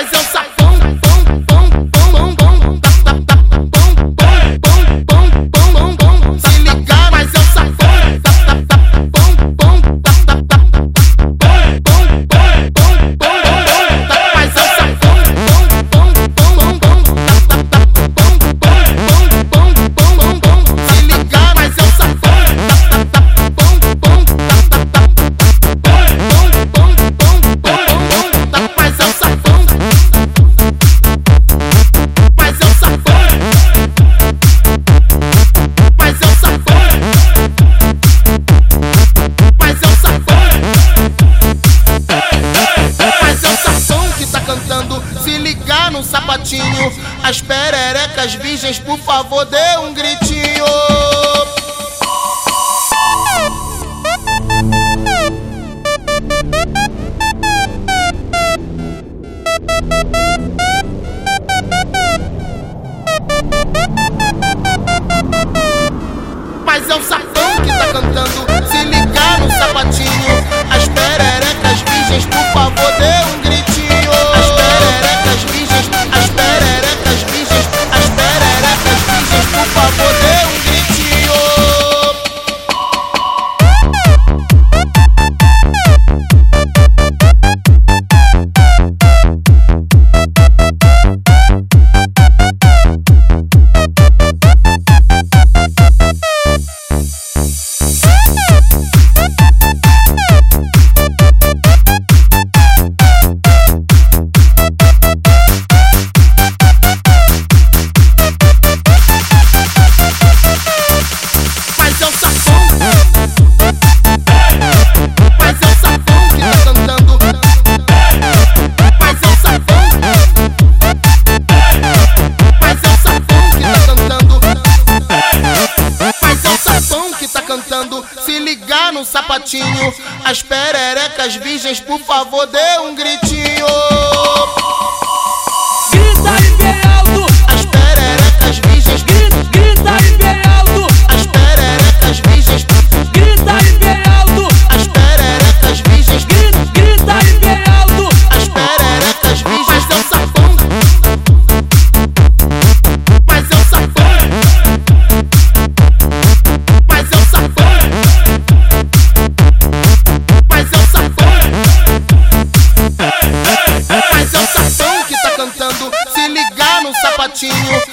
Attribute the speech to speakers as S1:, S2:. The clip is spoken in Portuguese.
S1: Mas é o safão, bom, bom, bom, bom, bom, bom, bom, bom, bom, bom, se ligar, mas é o safão, bom, bom, bom, bom, mas é o safão, bom, bom, bom, bom, se ligar, mas é o safão, bom, bom, mas é o safão, mas é o safão, mas é o safão, mas é o safão, mas é o safão que tá cantando. Se ligar no sapatinho, as pererecas virgens, por favor, dê um gritinho. Mas é o safão que tá cantando. Se ligar no sapatinho, as pererecas virgens, por favor, dê um gritinho. As pererecas virgens, as pererecas virgens, as pererecas virgens, por favor, dê um gritinho. Se ligar no sapatinho, as pererecas virgens, por favor, dê um gritinho.
S2: Grita e bem alto,
S1: as pererecas virgens,
S2: grita e bem alto,
S1: as pererecas virgens,
S2: grita e bem alto,
S1: as pererecas virgens,
S2: grita e bem alto,
S1: as pererecas virgens. Mas é o safão, mas é o safão, mas é o safão, mas é o safão, mas é o safão que tá cantando. Se ligar no sapatinho,